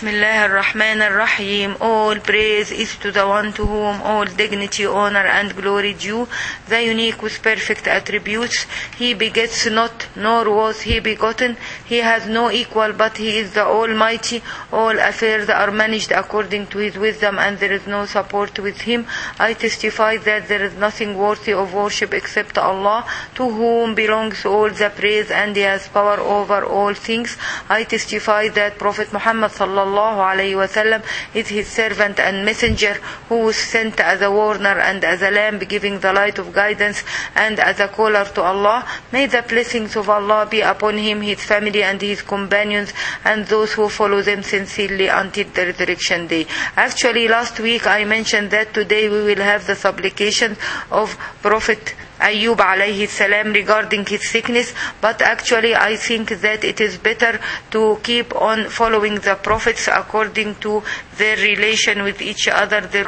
Bismillah ar-Rahman ar-Rahim. All praise is to the one to whom all dignity, honor and glory due, the unique with perfect attributes. He begets not, nor was he begotten. He has no equal, but he is the Almighty. All affairs are managed according to his wisdom, and there is no support with him. I testify that there is nothing worthy of worship except Allah, to whom belongs all the praise, and he has power over all things. I testify that Prophet Muhammad sallallahu alayhi wa sallam is his servant and messenger, who was sent as a warner and as a lamp giving the light of guidance and as a caller to Allah. May the blessings of Allah be upon him, his family and his companions, and those who follow them sincerely until the resurrection day. Actually, last week I mentioned that today we will have the supplications of Prophet Ayyub alayhi salam regarding his sickness, but actually I think that it is better to keep on following the prophets according to their relation with each other, their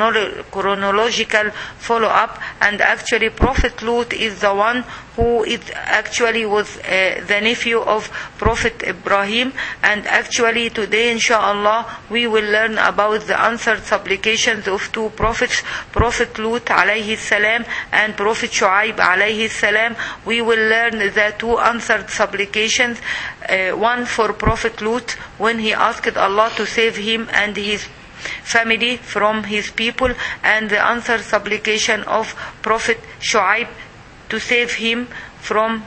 chronological follow-up. And actually Prophet Lut is the one who is actually was the nephew of Prophet Ibrahim. And actually today inshallah we will learn about the answered supplications of two prophets, Prophet Lut alayhi salam and Prophet Shu'aib alayhi salam. We will learn the two answered supplications, one for Prophet Lut when he asked Allah to save him and his family from his people, and the answered supplication of Prophet Shu'aib to save him from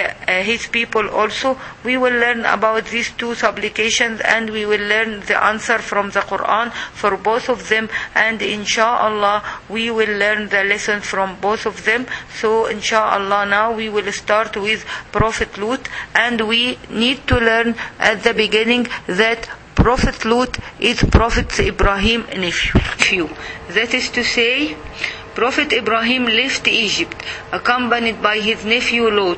his people also. We will learn about these two supplications, and we will learn the answer from the Quran for both of them, and inshallah we will learn the lessons from both of them. So inshallah now we will start with Prophet Lut, and we need to learn at the beginning that Prophet Lut is Prophet Ibrahim nephew. That is to say, Prophet Ibrahim left Egypt accompanied by his nephew Lot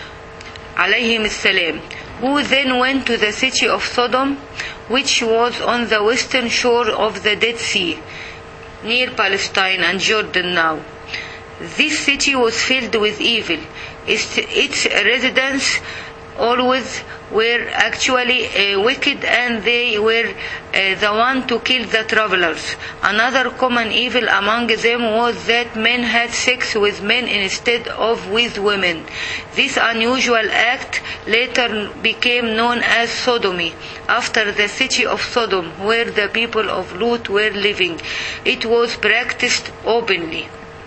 alayhim salam, who then went to the city of Sodom, which was on the western shore of the Dead Sea, near Palestine and Jordan now. This city was filled with evil. Its residents always were actually wicked, and they were the one to kill the travelers. Another common evil among them was that men had sex with men instead of with women. This unusual act later became known as sodomy, after the city of Sodom, where the people of Lut were living. It was practiced openly.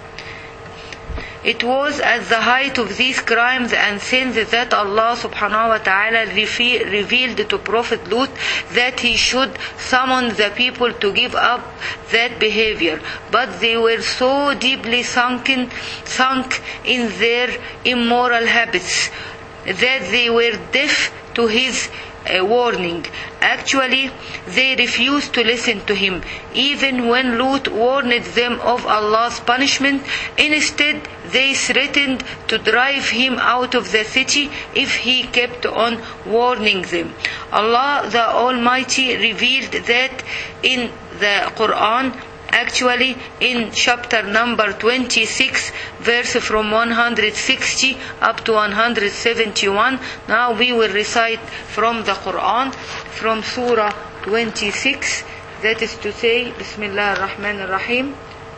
It was at the height of these crimes and sins that Allah subhanahu wa ta'ala revealed to Prophet Lut that he should summon the people to give up that behavior. But they were so deeply sunk in their immoral habits that they were deaf to his warning. Actually, they refused to listen to him, even when Lut warned them of Allah's punishment. Instead, they threatened to drive him out of the city if he kept on warning them. Allah the Almighty revealed that in the Quran, actually in chapter number 26, verse from 160 up to 171. Now we will recite from the Quran, from Surah 26, that is to say, Bismillah ar-Rahman ar-Rahim,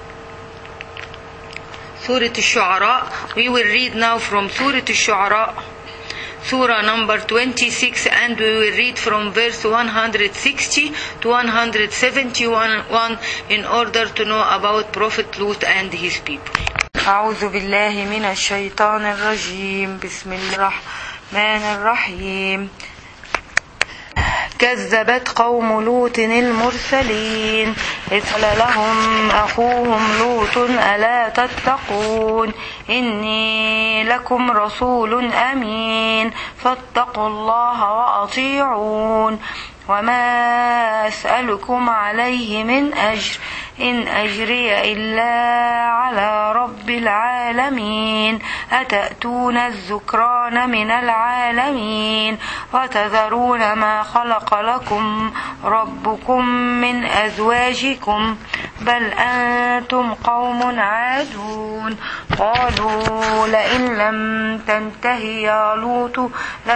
Surah Al-Shu'ara. We will read now from Surah Al-Shu'ara, Surah number 26, and we will read from verse 160 to 171 in order to know about Prophet Lut and his people. أعوذ بالله من الشيطان الرجيم. بسم الله الرحمن الرحيم. كذبت قوم لوط المرسلين إذ قال لهم أخوهم لوط ألا تتقون إني لكم رسول أمين فاتقوا الله وأطيعون وما أسألكم عليه من أجر إن أجري إلا على رب العالمين أتأتون الذكران من العالمين وتذرون ما خلق لكم ربكم من أزواجكم بل أنتم قوم عادون قالوا لئن لم تنته يا لوط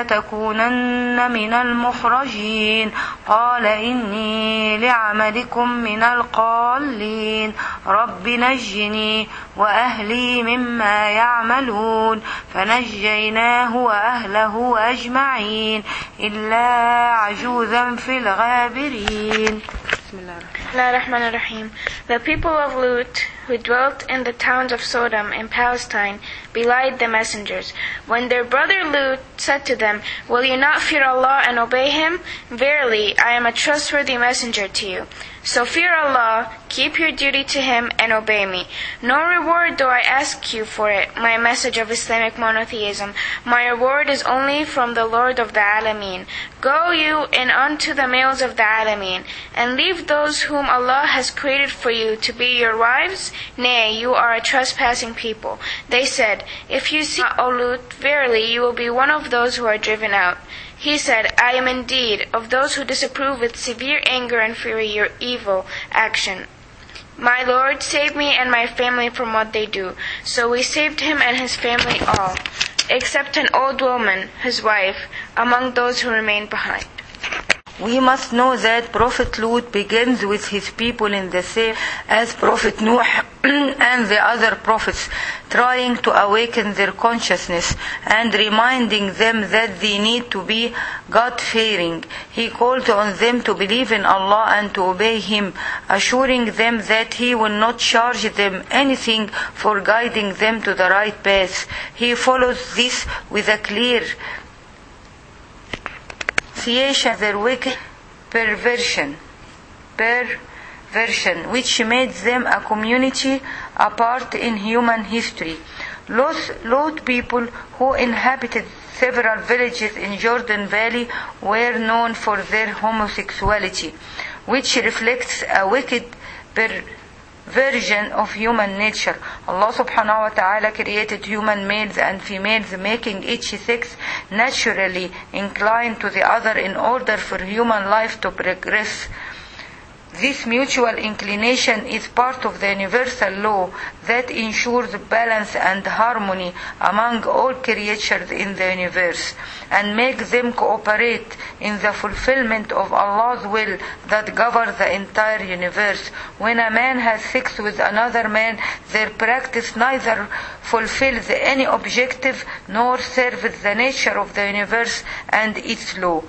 لتكونن من المخرجين قال إني لعملكم من القالين رب نجني وأهلي مما يعملون فنجيناه وأهله أجمعين إلا عجوزا في الغابرين. Bismillahirrahmanirrahim. The people of Lut, who dwelt in the towns of Sodom in Palestine, belied the messengers. When their brother Lut said to them, "Will you not fear Allah and obey Him? Verily, I am a trustworthy messenger to you. So fear Allah, keep your duty to Him, and obey me. No reward do I ask you for it, my message of Islamic monotheism. My reward is only from the Lord of the Alameen. Go you in unto the males of the Alameen, and leave those whom Allah has created for you to be your wives? Nay, you are a trespassing people." They said, "If you see O Lut, verily you will be one of those who are driven out." He said, "I am indeed of those who disapprove with severe anger and fury your evil action. My Lord, save me and my family from what they do." So we saved him and his family all, except an old woman, his wife, among those who remained behind. We must know that Prophet Lut begins with his people in the same as Prophet Nuh and the other prophets, trying to awaken their consciousness and reminding them that they need to be God-fearing. He called on them to believe in Allah and to obey Him, assuring them that He will not charge them anything for guiding them to the right path. He follows this with a clear their wicked perversion, which made them a community apart in human history. Lot people who inhabited several villages in Jordan Valley were known for their homosexuality, which reflects a wicked version of human nature. Allah subhanahu wa ta'ala created human males and females, making each sex naturally inclined to the other in order for human life to progress. This mutual inclination is part of the universal law that ensures balance and harmony among all creatures in the universe and makes them cooperate in the fulfillment of Allah's will that governs the entire universe. When a man has sex with another man, their practice neither fulfills any objective nor serves the nature of the universe and its law.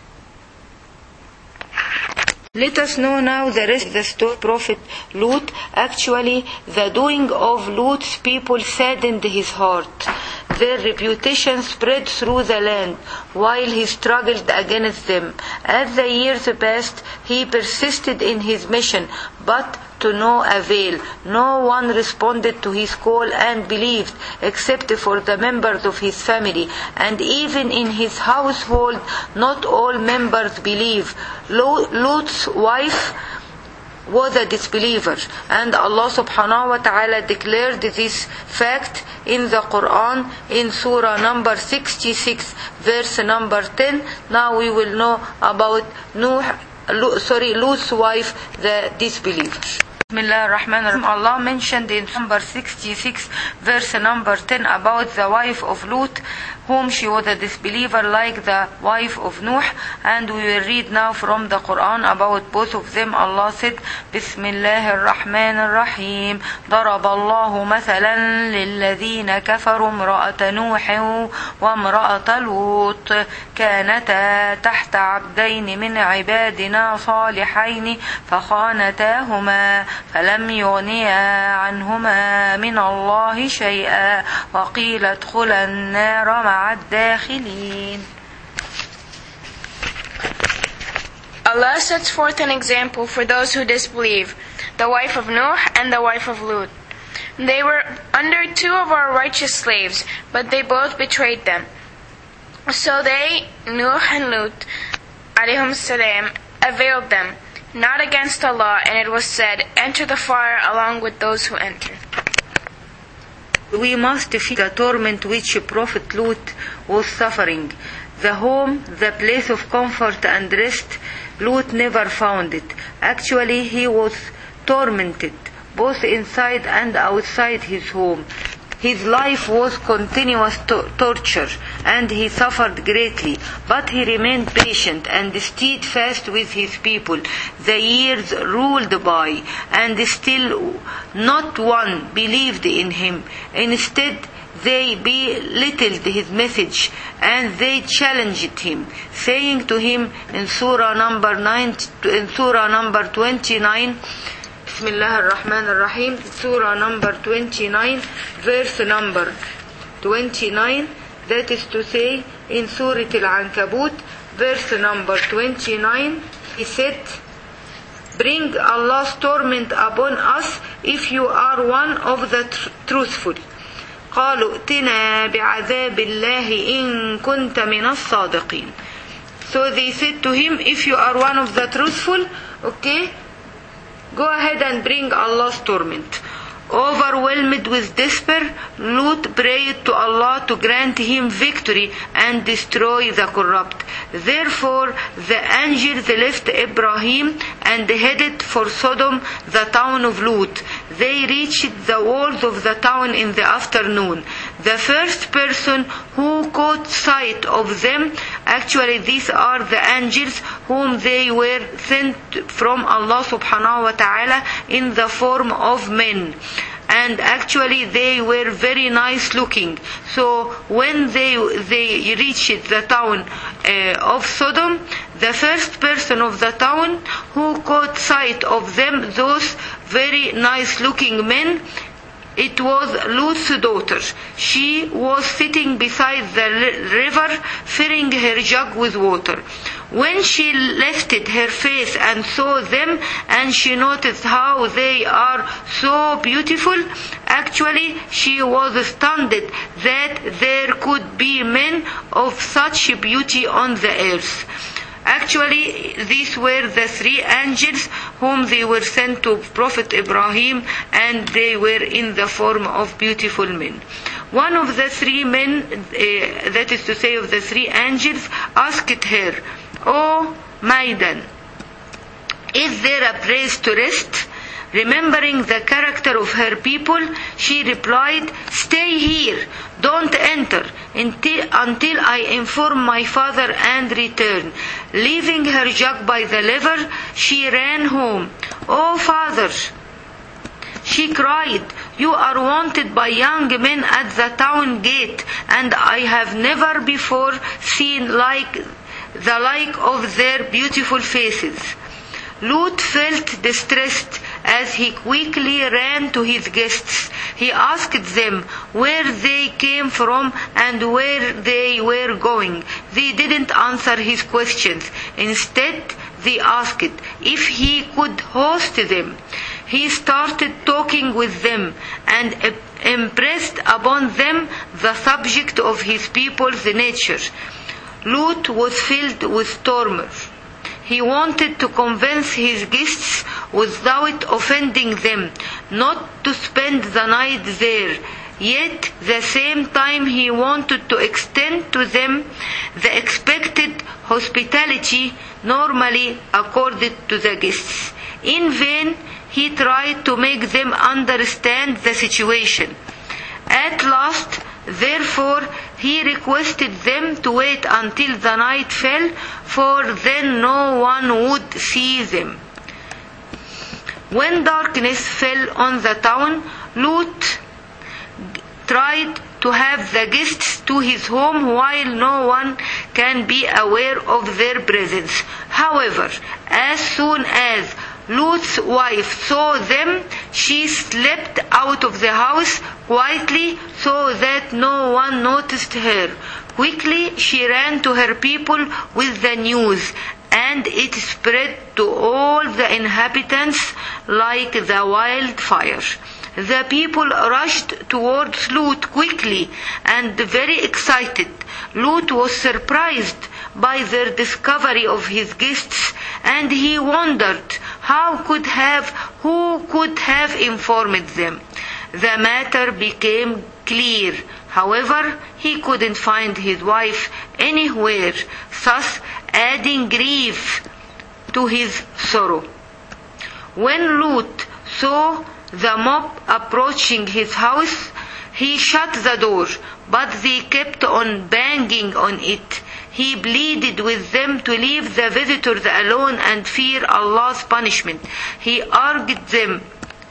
Let us know now the rest of the story of Prophet Lut. Actually, the doing of Lut's people saddened his heart. Their reputation spread through the land while he struggled against them. As the years passed, he persisted in his mission, but to no avail. No one responded to his call and believed, except for the members of his family. And even in his household, not all members believed. Lut's wife was a disbeliever, and Allah subhanahu wa ta'ala declared this fact in the Quran in Surah number 66, verse number 10. Now we will know about Lut's wife, the disbeliever. Bismillah ar-Rahman ar-Rahim. Allah mentioned in number 66, verse number 10 about the wife of Lut, whom she was a disbeliever like the wife of Nuh, and we will read now from the Quran about both of them. Allah said, Bismillah ar-Rahman ar-Rahim. ضرب الله مثلا للذين كفروا امرأة نوح وامرأة لوط كانتا تحت عبدين من عبادنا صالحين فخانتاهما فلم يغنيا عنهما من الله شيئا وقيل ادخلا النار مع الداخلين. Allah sets forth an example for those who disbelieve, the wife of Nuh and the wife of Lut. They were under two of our righteous slaves, but they both betrayed them. So they, Nuh and Lut, alayhim salam, availed them. not against Allah, and it was said, Enter the fire along with those who enter. We must feel the torment which Prophet Lut was suffering. The home, the place of comfort and rest, Lut never found it. Actually, he was tormented, both inside and outside his home. His life was continuous torture, and he suffered greatly, but he remained patient and steadfast with his people. The years rolled by, and still not one believed in him. Instead, they belittled his message, and they challenged him, saying to him in Surah number 29, Bismillah ar-Rahman ar-Rahim, Surah number 29, verse number 29, that is to say, in Surah Al-Ankabut, verse number 29, he said, Bring Allah's torment upon us if you are one of the truthful. قالوا ائتنا بعذاب الله إن كنت من الصادقين. So they said to him, if you are one of the truthful, okay, go ahead and bring Allah's torment. Overwhelmed with despair, Lut prayed to Allah to grant him victory and destroy the corrupt. Therefore, the angels left Ibrahim and headed for Sodom, the town of Lut. They reached the walls of the town in the afternoon. The first person who caught sight of them, actually these are the angels whom they were sent from Allah subhanahu wa ta'ala in the form of men. And actually they were very nice looking. So when they reached the town of Sodom, the first person of the town who caught sight of them, those very nice looking men, it was Lut's daughter. She was sitting beside the river, filling her jug with water. When she lifted her face and saw them, and she noticed how they are so beautiful, actually she was stunned that there could be men of such beauty on the earth. Actually, these were the three angels whom they were sent to Prophet Ibrahim, and they were in the form of beautiful men. One of the three men, that is to say of the three angels, asked her, "O maiden, is there a place to rest?" Remembering the character of her people, she replied, "Stay here, don't enter until I inform my father and return." Leaving her jug by the river, she ran home. "Oh father," she cried, "you are wanted by young men at the town gate, and I have never before seen the like of their beautiful faces." Lut felt distressed as he quickly ran to his guests. He asked them where they came from and where they were going. They didn't answer his questions. Instead, they asked if he could host them. He started talking with them and impressed upon them the subject of his people's nature. Lut was filled with turmoil. He wanted to convince his guests without offending them not to spend the night there. Yet, at the same time, he wanted to extend to them the expected hospitality normally accorded to the guests. In vain, he tried to make them understand the situation. At last, therefore, he requested them to wait until the night fell, for then no one would see them. When darkness fell on the town, Lut tried to have the guests to his home while no one can be aware of their presence. However, as soon as Lut's wife saw them, she slipped out of the house quietly so that no one noticed her. Quickly she ran to her people with the news, and it spread to all the inhabitants like the wildfire. The people rushed towards Lut quickly and very excited. Lut was surprised by their discovery of his guests, and he wondered Who could have informed them? The matter became clear. However, he couldn't find his wife anywhere, thus adding grief to his sorrow. When Lut saw the mob approaching his house, he shut the door, but they kept on banging on it. He pleaded with them to leave the visitors alone and fear Allah's punishment. He urged them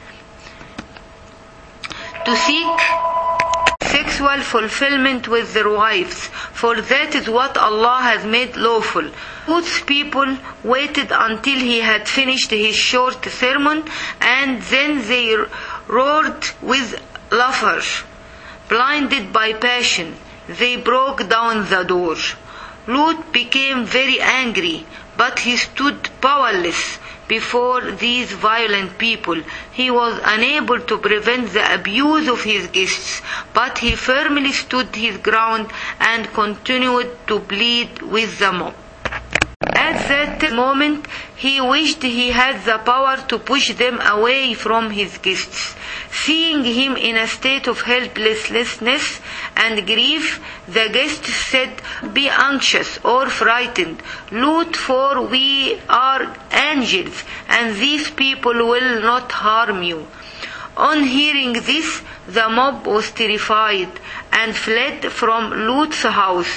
to seek sexual fulfillment with their wives, for that is what Allah has made lawful. Lut's people waited until he had finished his short sermon, and then they roared with laughter. Blinded by passion, they broke down the door. Lut became very angry, but he stood powerless before these violent people. He was unable to prevent the abuse of his guests, but he firmly stood his ground and continued to plead with the mob. At that moment, he wished he had the power to push them away from his guests. Seeing him in a state of helplessness and grief, the guests said, "Be anxious or frightened, Lut, for we are angels, and these people will not harm you." On hearing this, the mob was terrified and fled from Lut's house.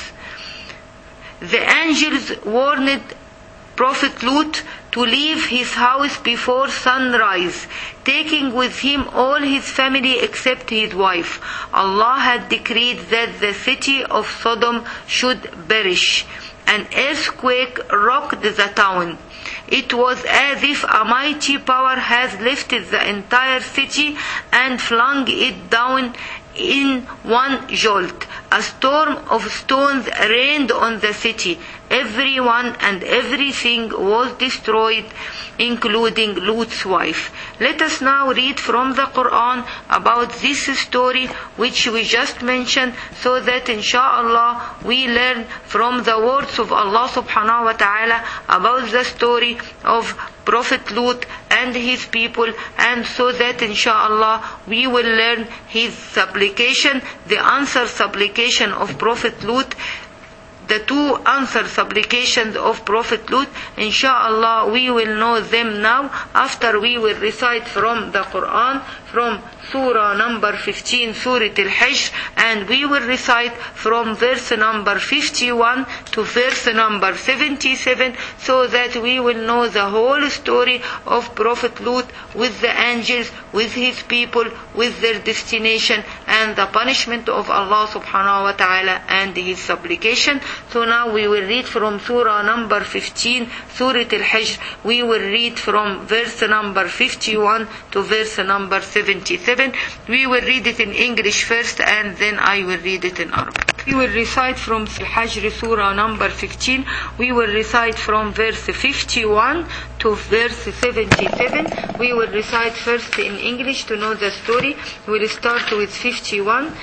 The angels warned Prophet Lut to leave his house before sunrise, taking with him all his family except his wife. Allah had decreed that the city of Sodom should perish. An earthquake rocked the town. It was as if a mighty power had lifted the entire city and flung it down in one jolt. A storm of stones rained on the city. Everyone and everything was destroyed, including Lut's wife. Let us now read from the Quran about this story which we just mentioned, so that inshallah we learn from the words of Allah subhanahu wa ta'ala about the story of Prophet Lut and his people, and so that inshallah we will learn his supplication, the answer supplication of Prophet Lut, the two answer supplications of Prophet Lut. Inshallah we will know them now after we will recite from the Quran, from Surah number 15, Surah Al-Hajj, and we will recite from verse number 51 to verse number 77, so that we will know the whole story of Prophet Lut with the angels, with his people, with their destination, and the punishment of Allah subhanahu wa ta'ala and his supplication. So now we will read from Surah number 15, Surah Al-Hajj. We will read from verse number 51 to verse number 77. We will read it in English first, and then I will read it in Arabic. We will recite from Al-Hajj Surah number 15. We will recite from verse 51 to verse 77. We will recite first in English to know the story. We will start with 51.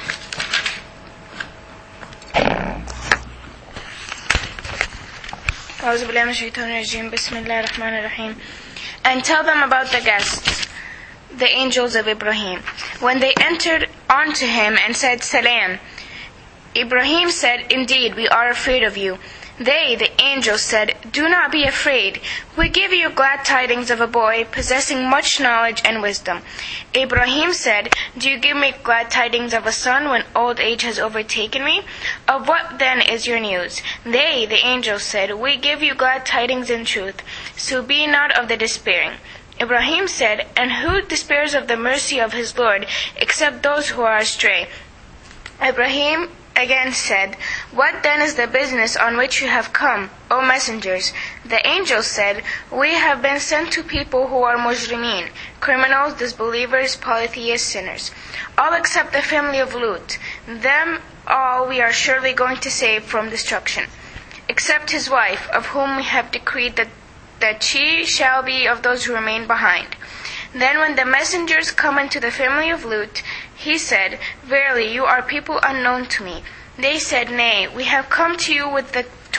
And tell them about the guests, the angels of Ibrahim. When they entered onto him and said, "Salam," Ibrahim said, "Indeed, we are afraid of you." They, the angels, said, "Do not be afraid. We give you glad tidings of a boy possessing much knowledge and wisdom." Ibrahim said, "Do you give me glad tidings of a son when old age has overtaken me? Of what then is your news?" They, the angels, said, "We give you glad tidings in truth, so be not of the despairing." Ibrahim said, "And who despairs of the mercy of his Lord except those who are astray?" Ibrahim again said, "What then is the business on which you have come, O messengers?" The angels said, "We have been sent to people who are mujrimeen, criminals, disbelievers, polytheists, sinners, all except the family of Lut. Them all we are surely going to save from destruction, except his wife, of whom we have decreed that she shall be of those who remain behind." Then when the messengers come into the family of Lut, he said, "Verily, you are people unknown to me." They said, "Nay, we have come to you with the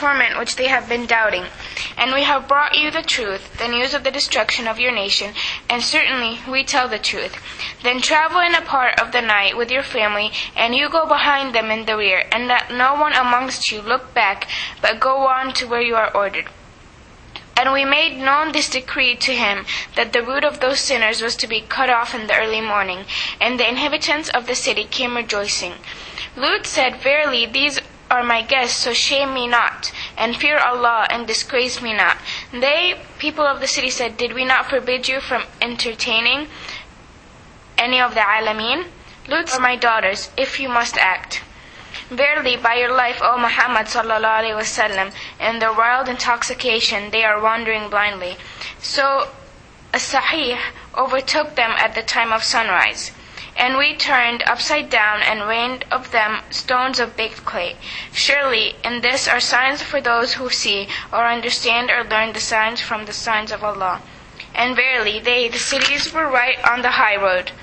torment which they have been doubting. And we have brought you the truth, the news of the destruction of your nation, and certainly we tell the truth. Then travel in a part of the night with your family, and you go behind them in the rear, and let no one amongst you look back, but go on to where you are ordered. And we made known this decree to him, that the root of those sinners was to be cut off in the early morning. And the inhabitants of the city came rejoicing. Lut said, Verily, these are my guests, so shame me not, and fear Allah, and disgrace me not. They, people of the city, said, Did we not forbid you from entertaining any of the Alameen? Lut are my daughters, if you must act. Verily, by your life, O Muhammad sallallahu alaihi wasallam, in their wild intoxication they are wandering blindly. So a Sahih overtook them at the time of sunrise. And we turned upside down and rained of them stones of baked clay. Surely in this are signs for those who see or understand or learn the signs from the signs of Allah. And verily they, the cities, were right on the high road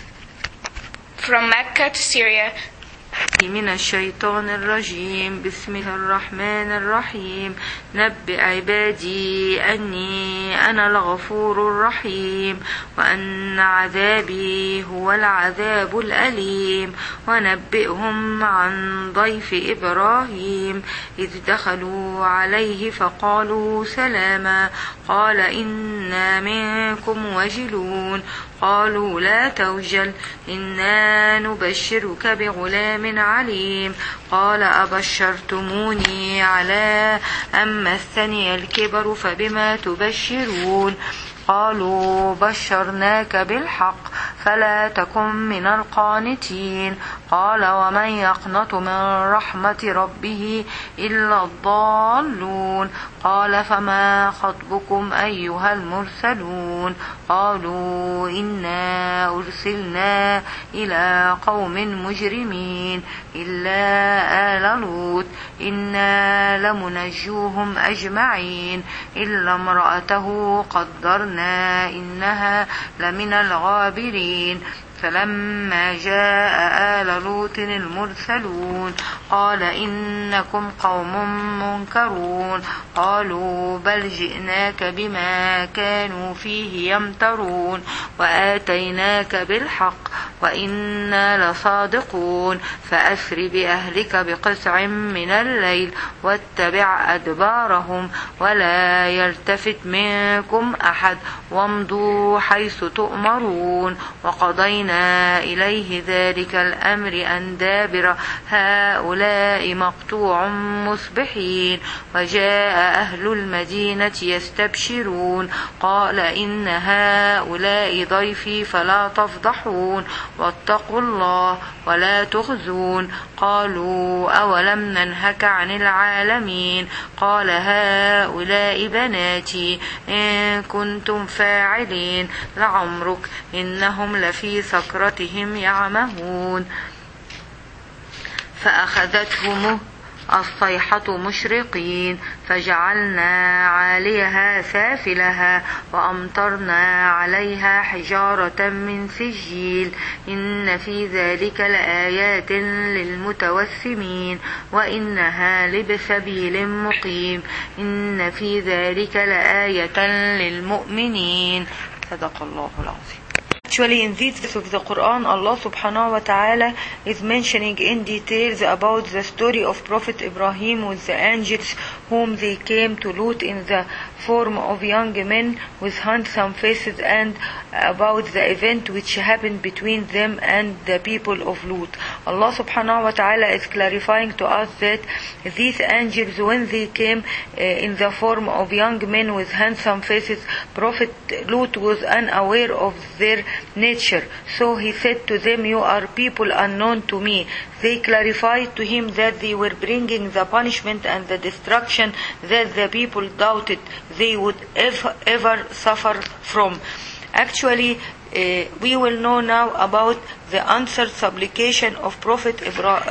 from Mecca to Syria. من الشيطان الرجيم بسم الله الرحمن الرحيم نبئ عبادي أني أنا الغفور الرحيم وأن عذابي هو العذاب الأليم ونبئهم عن ضيف إبراهيم إذ دخلوا عليه فقالوا سلاما قال إنا منكم وجلون قالوا لا توجل إنا نبشرك بغلام عليم قال أبشرتموني على أن مسني الكبر فبما تبشرون قالوا بشرناك بالحق فلا تكن من القانتين قال ومن يقنط من رحمة ربه إلا الضالون قال فما خطبكم أيها المرسلون قالوا إنا أرسلنا إلى قوم مجرمين إلا آل لوط إنا لمنجوهم أجمعين إلا امرأته قدرنا إنها لمن الغابرين فلما جاء آل لوط المرسلون قال إنكم قوم منكرون قالوا بل جئناك بما كانوا فيه يمترون وآتيناك بالحق وإنا لصادقون فأسر بأهلك بقطع من الليل واتبع أدبارهم ولا يلتفت منكم أحد وامضوا حيث تؤمرون وقضينا إليه ذلك الأمر أن دابر هؤلاء مقطوع مصبحين وجاء أهل المدينة يستبشرون قال إن هؤلاء ضيفي فلا تفضحون واتقوا الله ولا تخزون قالوا أولم ننهك عن العالمين قال هؤلاء بناتي إن كنتم فاعلين لعمرك إنهم لفي سكرتهم يعمهون فأخذتهم الصيحة مشرقين فجعلنا عاليها سافلها وأمطرنا عليها حجارة من سجيل إن في ذلك لآيات للمتوسمين وإنها لبسبيل مقيم إن في ذلك لآية للمؤمنين صدق الله العظيم. Actually, in this verse of the Quran, Allah subhanahu wa ta'ala is mentioning in details about the story of Prophet Ibrahim with the angels whom they came to Lut in the form of young men with handsome faces, and about the event which happened between them and the people of Lut. Allah subhanahu wa ta'ala is clarifying to us that these angels, when they came in the form of young men with handsome faces, Prophet Lut was unaware of their nature. So he said to them, you are people unknown to me. They clarified to him that they were bringing the punishment and the destruction that the people doubted they would ever suffer from. Actually, we will know now about the answered supplication of Prophet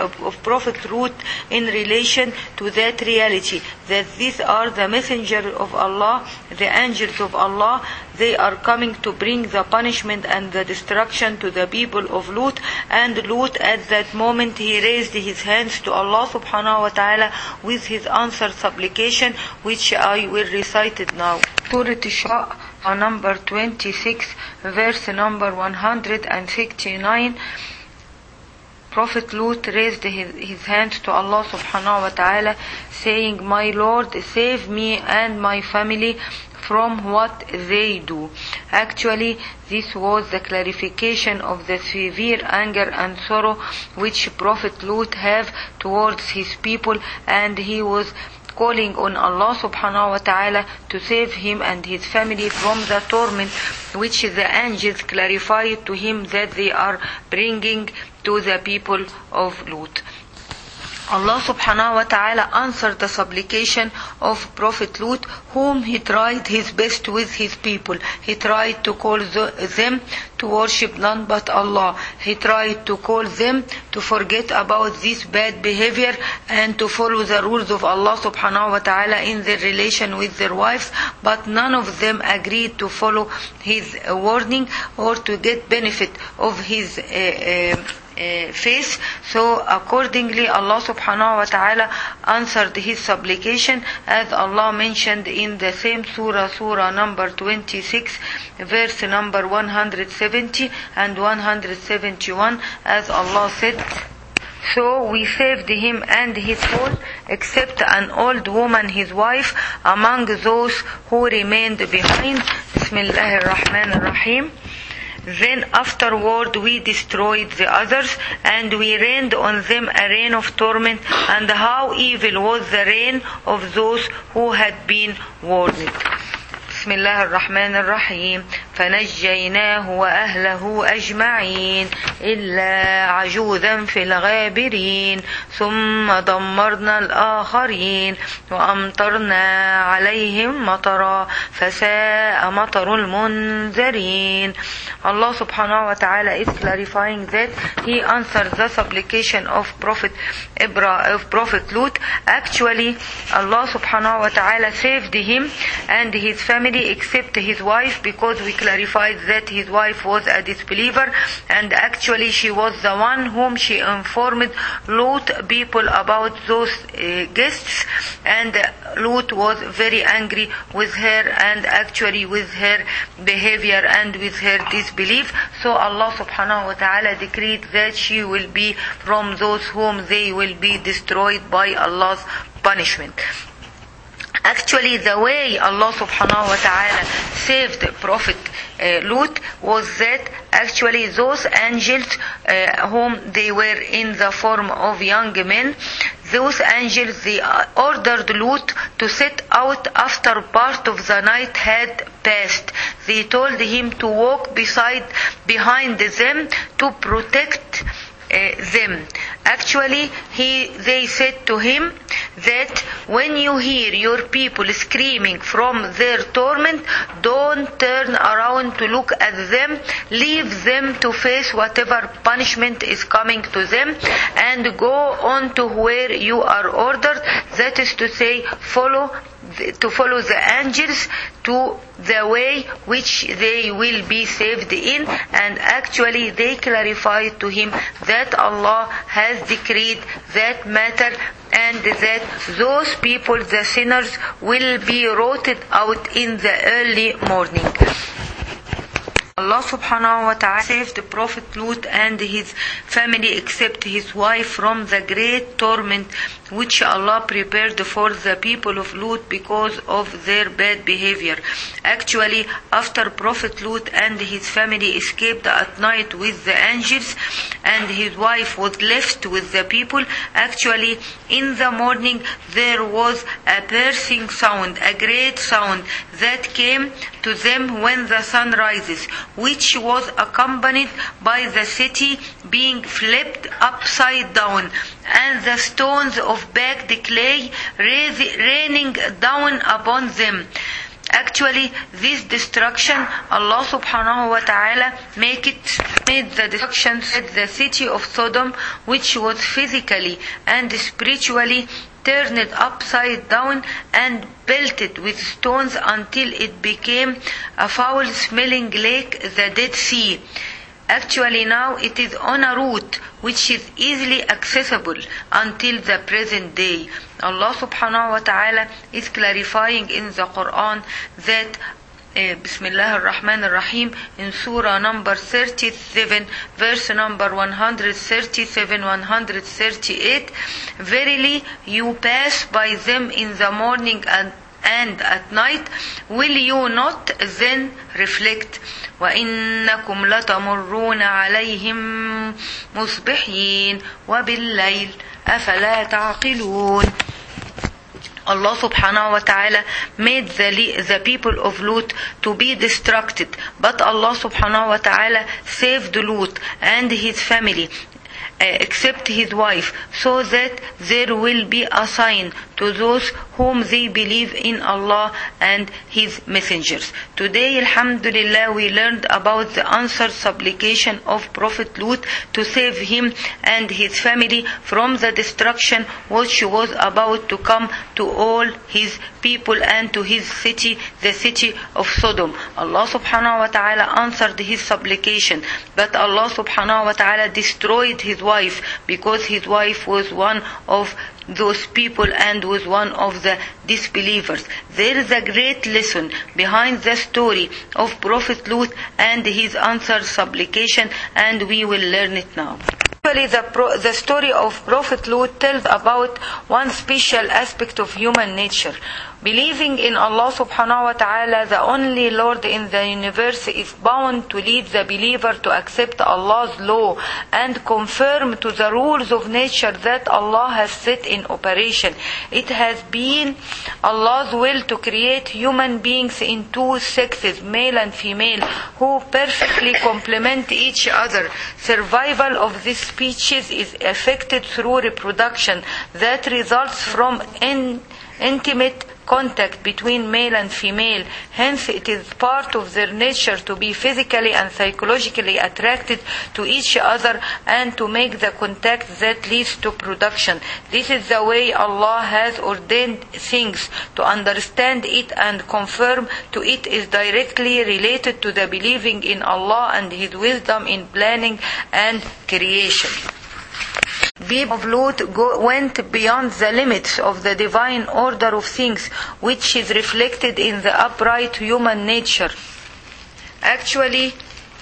Lut in relation to that reality, that these are the messenger of Allah, the angels of Allah. They are coming to bring the punishment and the destruction to the people of Lut. And Lut at that moment he raised his hands to Allah subhanahu wa ta'ala with his answered supplication, which I will recite it now. Surah Ash-Shura, number 26, verse number 169. Prophet Lut raised his hands to Allah subhanahu wa ta'ala, saying, "My Lord, save me and my family from what they do." Actually, this was the clarification of the severe anger and sorrow which Prophet Lut have towards his people, and he was calling on Allah subhanahu wa ta'ala to save him and his family from the torment which the angels clarified to him that they are bringing to the people of Lut. Allah subhanahu wa ta'ala answered the supplication of Prophet Lut, whom he tried his best with his people. He tried to call them to worship none but Allah. He tried to call them to forget about this bad behavior and to follow the rules of Allah subhanahu wa ta'ala in their relation with their wives, but none of them agreed to follow his warning or to get benefit of his face. So accordingly Allah subhanahu wa ta'ala answered his supplication, as Allah mentioned in the same surah number 26, verse number 170 and 171, as Allah said, "So we saved him and his household, except an old woman, his wife, among those who remained behind." Bismillahir Rahmanir Rahim. Then afterward we destroyed the others, and we rained on them a rain of torment, and how evil was the rain of those who had been warned. بسم الله الرحمن الرحيم. فنجيناه وأهله أجمعين إلا عجوزا في الغابرين ثم دمرنا الآخرين وأمطرنا عليهم مطرا فساء مطر المنذرين. Allah subhanahu wa ta'ala is clarifying that he answered the supplication of Prophet Lut. Actually, Allah subhanahu wa ta'ala saved him and his family except his wife, because we clarified that his wife was a disbeliever, and actually she was the one whom she informed Lut people about those guests, and Lut was very angry with her and actually with her behavior and with her disbelief. So Allah subhanahu wa ta'ala decreed that she will be from those whom they will be destroyed by Allah's punishment. Actually, the way Allah subhanahu wa ta'ala saved Prophet Lut was that actually those angels whom they were in the form of young men, those angels, they ordered Lut to set out after part of the night had passed. They told him to walk behind them to protect them. Actually, they said to him that when you hear your people screaming from their torment, don't turn around to look at them. Leave them to face whatever punishment is coming to them, and go on to where you are ordered. That is to say, follow the angels to the way which they will be saved in. And actually they clarified to him that Allah has decreed that matter, and that those people, the sinners, will be rotted out in the early morning. Allah subhanahu wa ta'ala saved Prophet Lut and his family except his wife from the great torment which Allah prepared for the people of Lut because of their bad behavior. Actually, after Prophet Lut and his family escaped at night with the angels, and his wife was left with the people, actually in the morning there was a piercing sound, a great sound that came to them when the sun rises, which was accompanied by the city being flipped upside down, and the stones of baked clay raining down upon them. Actually, this destruction, Allah subhanahu wa ta'ala made the destruction at the city of Sodom, which was physically and spiritually turned upside down and belted with stones until it became a foul-smelling lake, the Dead Sea. Actually now it is on a route which is easily accessible until the present day. Allah subhanahu wa ta'ala is clarifying in the Quran that Bismillah ar-Rahman ar-Rahim in Surah number 37 verse number 137-138, verily you pass by them in the morning and at night, will you not then reflect? وَإِنَّكُمْ لَتَمُرُّونَ عَلَيْهِمْ مُصْبِحِينَ وَبِاللَّيْلِ أَفَلَا تَعْقِلُونَ. Allah subhanahu wa ta'ala made the people of Lut to be distracted, but Allah subhanahu wa ta'ala saved Lut and his family, except his wife, so that there will be a sign to those whom they believe in Allah and His messengers. Today, alhamdulillah, we learned about the answered supplication of Prophet Lut to save him and his family from the destruction which was about to come to all his people and to his city, the city of Sodom. Allah subhanahu wa ta'ala answered his supplication, but Allah subhanahu wa ta'ala destroyed his wife because his wife was one of those people and was one of the disbelievers. There is a great lesson behind the story of Prophet Lut and his answered supplication, and we will learn it now. The story of Prophet Lut tells about one special aspect of human nature. Believing in Allah subhanahu wa ta'ala, the only Lord in the universe, is bound to lead the believer to accept Allah's law and conform to the rules of nature that Allah has set in operation. It has been Allah's will to create human beings in two sexes, male and female, who perfectly complement each other. Survival of this species is effected through reproduction that results from intimate contact between male and female. Hence, it is part of their nature to be physically and psychologically attracted to each other and to make the contact that leads to production. This is the way Allah has ordained things. To understand it and conform to it is directly related to the believing in Allah and His wisdom in planning and creation. People of Lut went beyond the limits of the divine order of things, which is reflected in the upright human nature. Actually,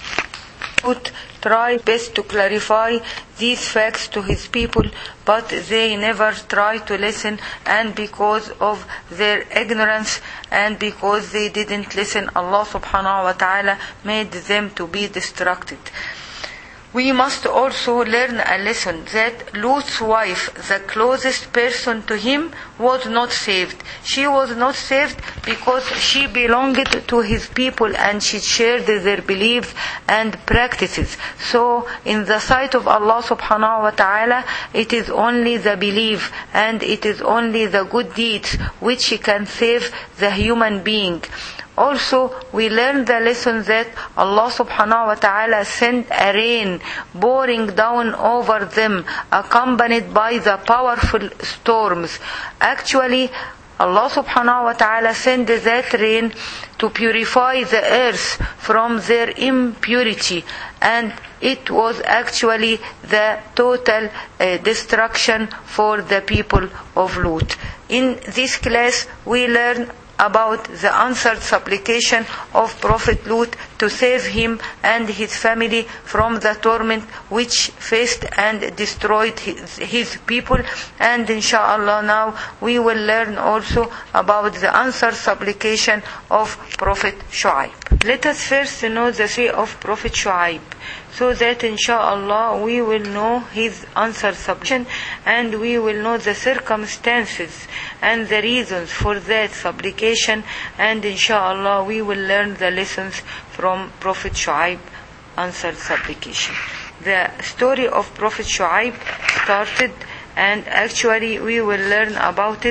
Lut tried best to clarify these facts to his people, but they never tried to listen, and because of their ignorance and because they didn't listen, Allah subhanahu wa ta'ala made them to be distracted. We must also learn a lesson that Lut's wife, the closest person to him, was not saved. She was not saved because she belonged to his people and she shared their beliefs and practices. So, in the sight of Allah subhanahu wa ta'ala, it is only the belief and it is only the good deeds which can save the human being. Also, we learn the lesson that Allah subhanahu wa ta'ala sent a rain pouring down over them, accompanied by the powerful storms. Actually, Allah subhanahu wa ta'ala sent that rain to purify the earth from their impurity, and it was actually the total destruction for the people of Lut. In this class, we learn about the answered supplication of Prophet Lut to save him and his family from the torment which faced and destroyed his people. And inshallah now we will learn also about the answered supplication of Prophet Shu'aib. Let us first know the story of Prophet Shu'aib, so that inshallah we will know his answered supplication and we will know the circumstances and the reasons for that supplication, and inshallah we will learn the lessons from Prophet Shu'aib answered supplication. The story of Prophet Shu'aib started, and actually we will learn about it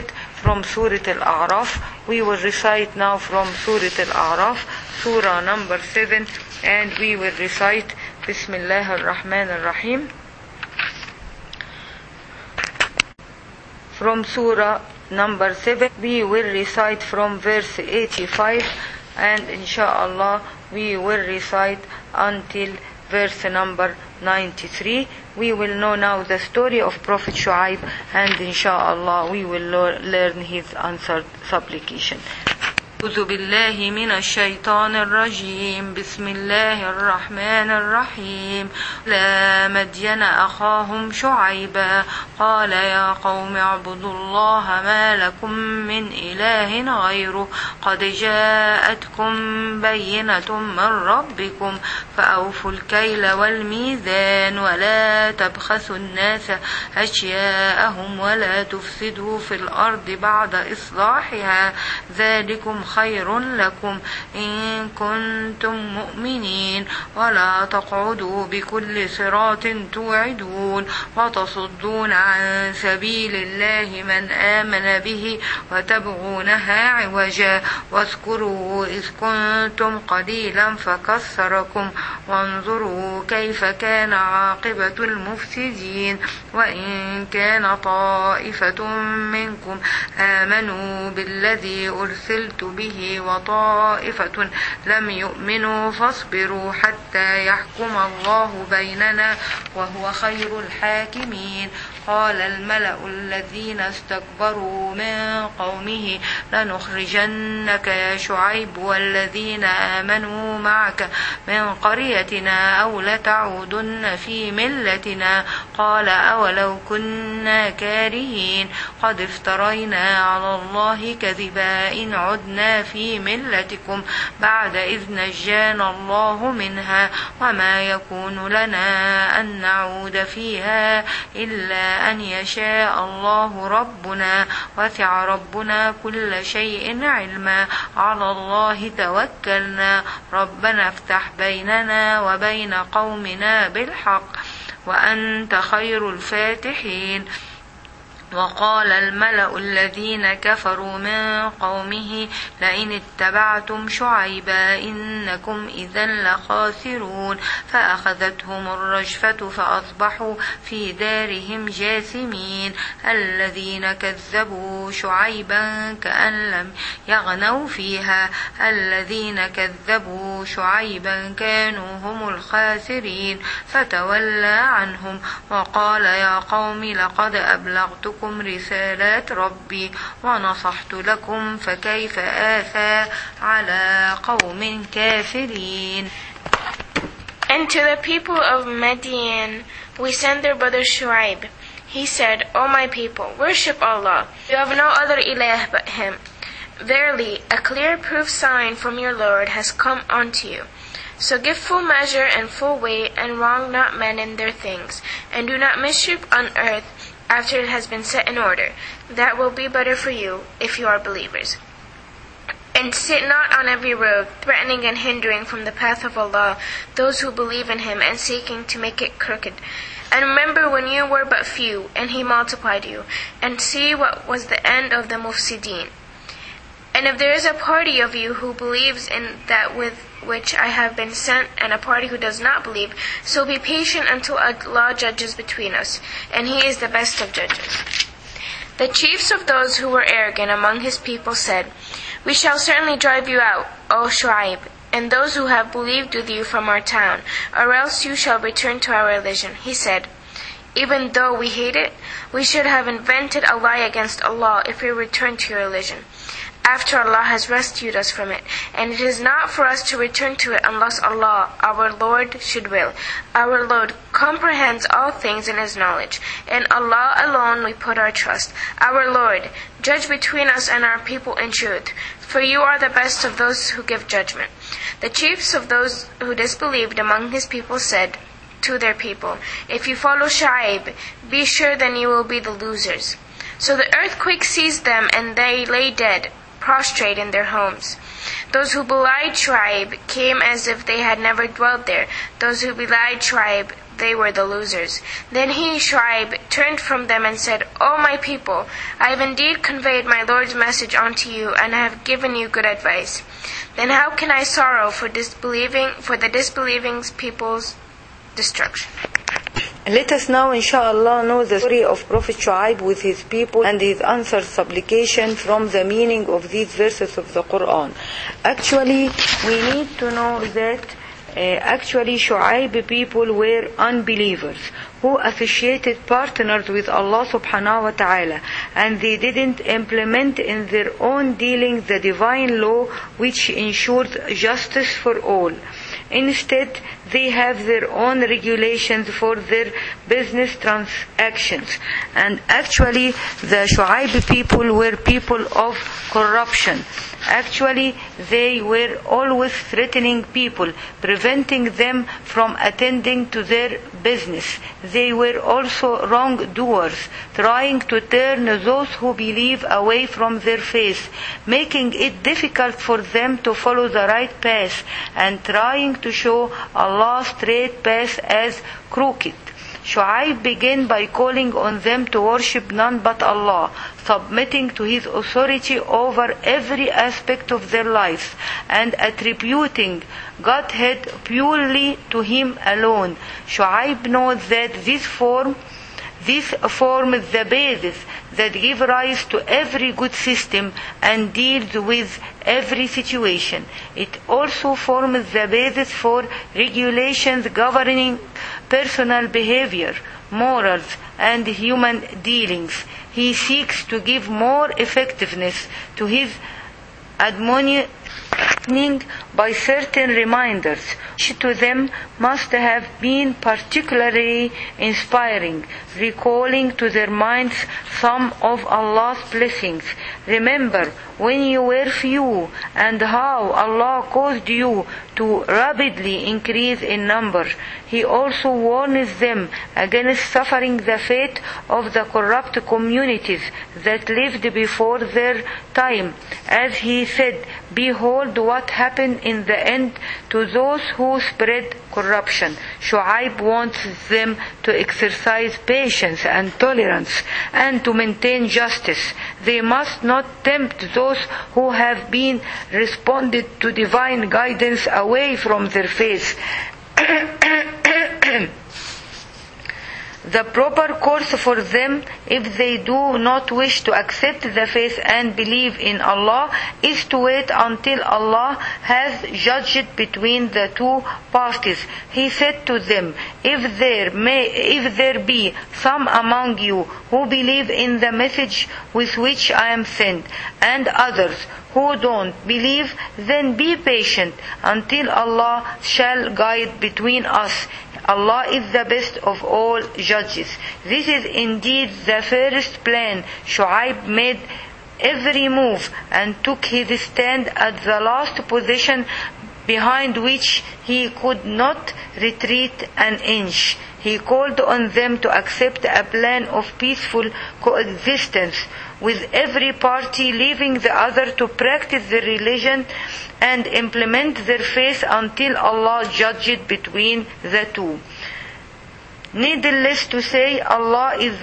from Surah Al-A'raf. We will recite now from Surah Al-A'raf, Surah number 7, and we will recite Bismillah ar-Rahman ar-Rahim. From Surah number 7, we will recite from verse 85, and inshallah we will recite until verse number 93. We will know now the story of Prophet Shu'aib, and inshallah we will learn his answered supplication. أعوذ بالله من الشيطان الرجيم. بسم الله الرحمن الرحيم. لا مدين أخاهم شعيبا قال يا قوم اعبدوا الله ما لكم من إله غيره قد جاءتكم بينة من ربكم فأوفوا الكيل والميزان ولا تبخسوا الناس أشياءهم ولا تفسدوا في الأرض بعد إصلاحها ذلكم خير لكم إن كنتم مؤمنين ولا تقعدوا بكل صراط توعدون وتصدون عن سبيل الله من آمن به وتبغونها عوجا واذكروا إذ كنتم قليلا فكثركم وانظروا كيف كان عاقبة المفسدين وإن كان طائفة منكم آمنوا بالذي أرسلت به وطائفة لم يؤمنوا فاصبروا حتى يحكم الله بيننا وهو خير الحاكمين. قال الملأ الذين استكبروا من قومه لنخرجنك يا شعيب والذين آمنوا معك من قريتنا أو لتعودن في ملتنا قال أولو كنا كارهين قد افترينا على الله كذبا إن عدنا في ملتكم بعد إذ نجانا الله منها وما يكون لنا أن نعود فيها إلا أن يشاء الله ربنا وسع ربنا كل شيء علما على الله توكلنا ربنا افتح بيننا وبين قومنا بالحق وأنت خير الفاتحين. وقال الملأ الذين كفروا من قومه لئن اتبعتم شعيبا إنكم إذا لخاسرون فأخذتهم الرجفة فأصبحوا في دارهم جاثمين. الذين كذبوا شعيبا كأن لم يغنوا فيها الذين كذبوا شعيبا كانوا هم الخاسرين فتولى عنهم وقال يا قوم لقد أبلغتكم رسالات ربي ونصحت لكم فكيف آسى على قوم كافرين. And to the people of Madian we sent their brother Shu'aib. He said, O my people, worship Allah. You have no other ilah but Him. Verily, a clear proof sign from your Lord has come unto you. So give full measure and full weight, and wrong not men in their things, and do not mischief on earth after it has been set in order. That will be better for you, if you are believers. And sit not on every road, threatening and hindering from the path of Allah those who believe in Him and seeking to make it crooked. And remember when you were but few, and He multiplied you, and see what was the end of the mufsideen. And if there is a party of you who believes in that with which I have been sent, and a party who does not believe, so be patient until Allah judges between us, and He is the best of judges. The chiefs of those who were arrogant among His people said, We shall certainly drive you out, O Shu'aib, and those who have believed with you from our town, or else you shall return to our religion. He said, Even though we hate it, we should have invented a lie against Allah if we return to your religion, after Allah has rescued us from it. And it is not for us to return to it unless Allah, our Lord, should will. Our Lord comprehends all things in His knowledge. In Allah alone we put our trust. Our Lord, judge between us and our people in truth, for you are the best of those who give judgment. The chiefs of those who disbelieved among His people said to their people, If you follow Shu'aib, be sure then you will be the losers. So the earthquake seized them, and they lay dead, prostrate in their homes. Those who belied Shu'aib came as if they had never dwelt there. Those who belied Shu'aib they were the losers. Then he, Shu'aib, turned from them and said, O my people, I have indeed conveyed my Lord's message unto you, and I have given you good advice. Then how can I sorrow for the disbelieving people's destruction? Let us now, inshallah, know the story of Prophet Shu'aib with his people and his answered supplication from the meaning of these verses of the Quran. Actually, we need to know that Shu'aib people were unbelievers who associated partners with Allah subhanahu wa ta'ala, and they didn't implement in their own dealings the divine law which ensures justice for all. Instead, they have their own regulations for their business transactions. And actually, the Shu'aib people were people of corruption. Actually, they were always threatening people, preventing them from attending to their business. They were also wrongdoers, trying to turn those who believe away from their faith, making it difficult for them to follow the right path, and trying to show Allah's straight path as crooked. Shu'aib began by calling on them to worship none but Allah, submitting to His authority over every aspect of their lives, and attributing Godhead purely to Him alone. Shu'aib knows that this forms the basis that gives rise to every good system and deals with every situation. It also forms the basis for regulations governing personal behavior, morals, and human dealings. He seeks to give more effectiveness to his admonition by certain reminders, which to them must have been particularly inspiring, recalling to their minds some of Allah's blessings. Remember when you were few, and how Allah caused you to rapidly increase in number. He also warns them against suffering the fate of the corrupt communities that lived before their time. As He said, behold what happened in the end to those who spread corruption. Shu'aib wants them to exercise patience and tolerance and to maintain justice. They must not tempt those who have been responded to divine guidance away from their faith. The proper course for them, if they do not wish to accept the faith and believe in Allah, is to wait until Allah has judged between the two parties. He said to them, if there be some among you who believe in the message with which I am sent, and others who don't believe, then be patient until Allah shall guide between us. Allah is the best of all judges. This is indeed the first plan. Shu'aib made every move and took his stand at the last position, behind which he could not retreat an inch. He called on them to accept a plan of peaceful coexistence, with every party leaving the other to practice their religion and implement their faith until Allah judged between the two. Needless to say, Allah is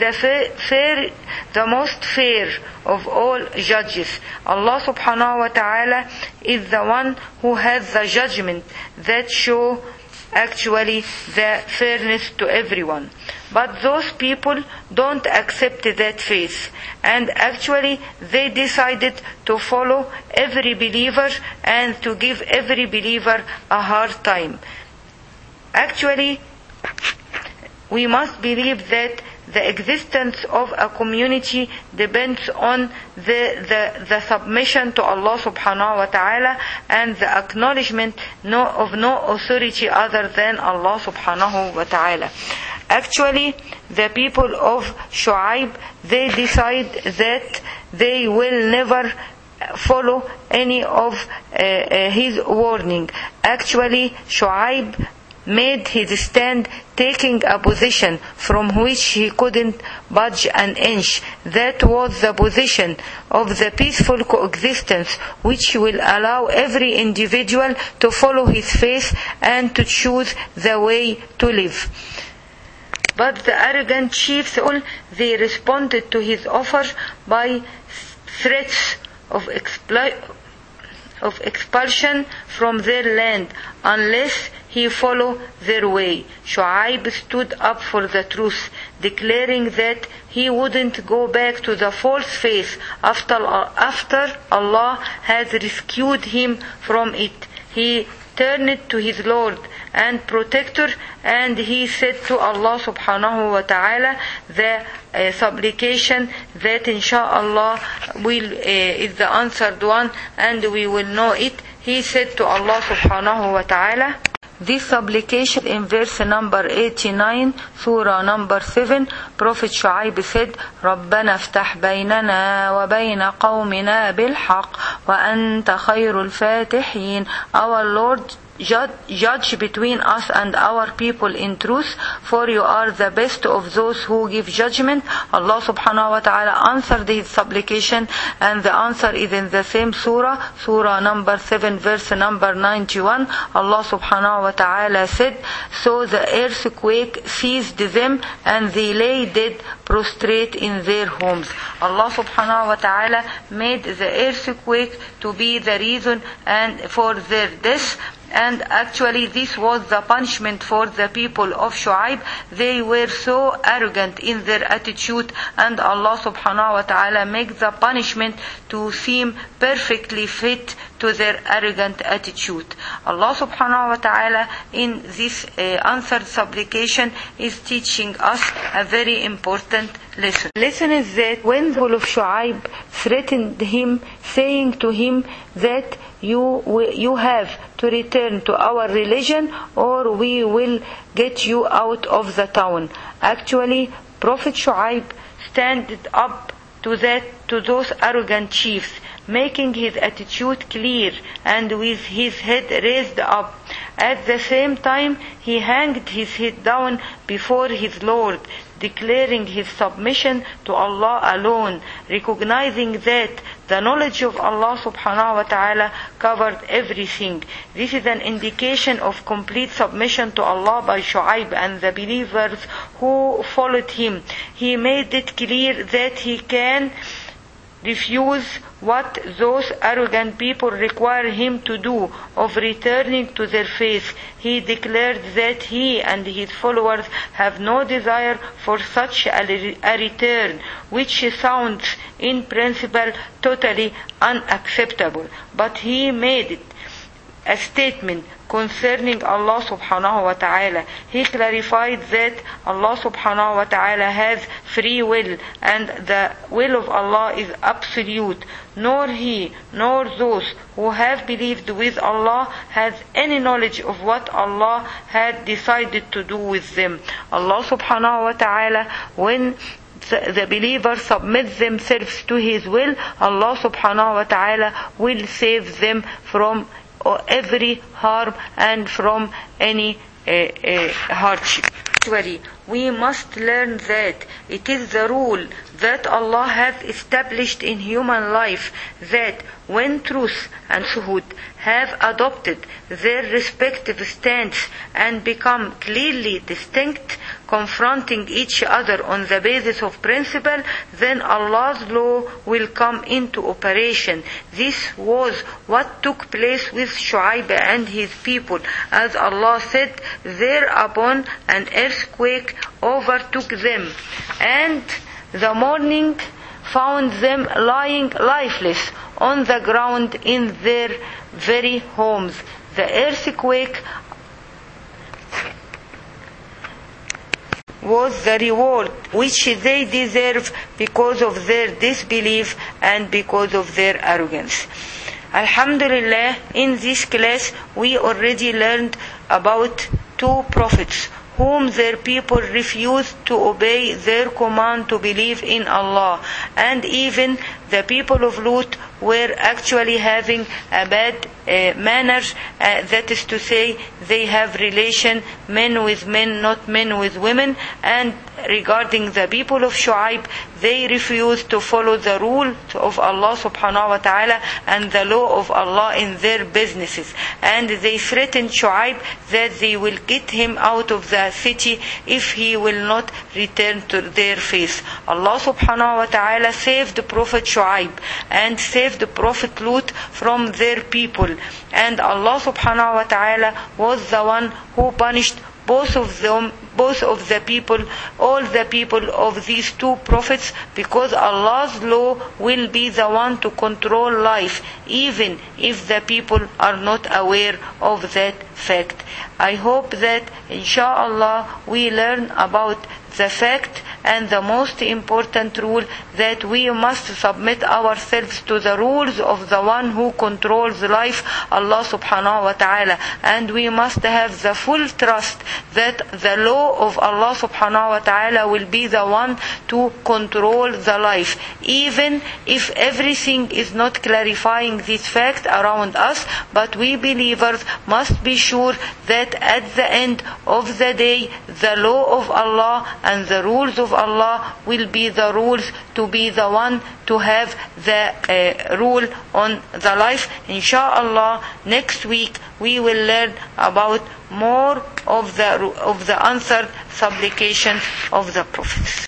the most fair of all judges. Allah subhanahu wa ta'ala is the one who has the judgment that show actually the fairness to everyone. But those people don't accept that faith, and actually they decided to follow every believer and to give every believer a hard time. Actually, we must believe that the existence of a community depends on the submission to Allah subhanahu wa ta'ala and the acknowledgement of no authority other than Allah subhanahu wa ta'ala. Actually, the people of Shu'aib, they decide that they will never follow any of his warning. Actually, Shu'aib made his stand, taking a position from which he couldn't budge an inch. That was the position of the peaceful coexistence, which will allow every individual to follow his faith and to choose the way to live. But the arrogant chiefs, they responded to his offer by threats of expulsion from their land unless he followed their way. Shu'aib stood up for the truth, declaring that he wouldn't go back to the false faith after Allah had rescued him from it. He turned to his Lord and protector, and he said to Allah subhanahu wa ta'ala the supplication that inshallah is the answered one, and we will know it. He said to Allah subhanahu wa ta'ala this supplication in verse number 89, surah number 7. Prophet Shu'aib said, رَبَّنَا افْتَحْ بَيْنَنَا وَبَيْنَ قَوْمِنَا بِالْحَقِّ وَأَنْتَ خَيْرُ الْفَاتِحِينَ. Our Lord, judge between us and our people in truth, for you are the best of those who give judgment. Allah subhanahu wa ta'ala answered his supplication, and the answer is in the same surah number 7, verse number 91. Allah subhanahu wa ta'ala said, so the earthquake seized them and they lay dead prostrate in their homes. Allah subhanahu wa ta'ala made the earthquake to be the reason and for their death. And actually this was the punishment for the people of Shu'aib. They were so arrogant in their attitude, and Allah subhanahu wa ta'ala makes the punishment to seem perfectly fit to their arrogant attitude. Allah subhanahu wa ta'ala in this answered supplication is teaching us a very important lesson. Lesson is that when the people of Shu'aib threatened him, saying to him that you have to return to our religion or we will get you out of the town. Actually, Prophet Shu'aib stood up to those arrogant chiefs, making his attitude clear and with his head raised up. At the same time, he hanged his head down before his Lord, declaring his submission to Allah alone, recognizing that the knowledge of Allah subhanahu wa ta'ala covered everything. This is an indication of complete submission to Allah by Shu'aib and the believers who followed him. He made it clear that he can refuse what those arrogant people require him to do of returning to their faith. He declared that he and his followers have no desire for such a return, which sounds in principle totally unacceptable. But he made it a statement concerning Allah subhanahu wa ta'ala. He clarified that Allah subhanahu wa ta'ala has free will and the will of Allah is absolute. Nor he nor those who have believed with Allah has any knowledge of what Allah had decided to do with them. Allah subhanahu wa ta'ala, when the believers submit themselves to his will, Allah subhanahu wa ta'ala will save them from every harm and from any hardship. Actually, we must learn that it is the rule that Allah has established in human life that when truth and falsehood have adopted their respective stance and become clearly distinct, confronting each other on the basis of principle, then Allah's law will come into operation. This was what took place with Shu'aib and his people. As Allah said, thereupon an earthquake overtook them, and the morning found them lying lifeless on the ground in their very homes. The earthquake was the reward which they deserve because of their disbelief and because of their arrogance. Alhamdulillah, in this class we already learned about two prophets whom their people refused to obey their command to believe in Allah, and even the people of Lut were actually having a bad manner, that is to say, they have relation men with men, not men with women. And regarding the people of Shu'aib, they refused to follow the rule of Allah subhanahu wa ta'ala and the law of Allah in their businesses. And they threatened Shu'aib that they will get him out of the city if he will not return to their faith. Allah subhanahu wa ta'ala saved the Prophet Shu'aib and saved the Prophet Lut from their people. And Allah subhanahu wa ta'ala was the one who punished both of the people, all the people of these two prophets, because Allah's law will be the one to control life, even if the people are not aware of that fact. I hope that inshallah we learn about the fact and the most important rule, that we must submit ourselves to the rules of the one who controls life, Allah subhanahu wa ta'ala. And we must have the full trust that the law of Allah subhanahu wa ta'ala will be the one to control the life, even if everything is not clarifying this fact around us. But we believers must be sure that at the end of the day, the law of Allah and the rules of Allah will be the rules to be the one to have the rule on the life. Inshallah, next week we will learn about more of the answered supplication of the prophets.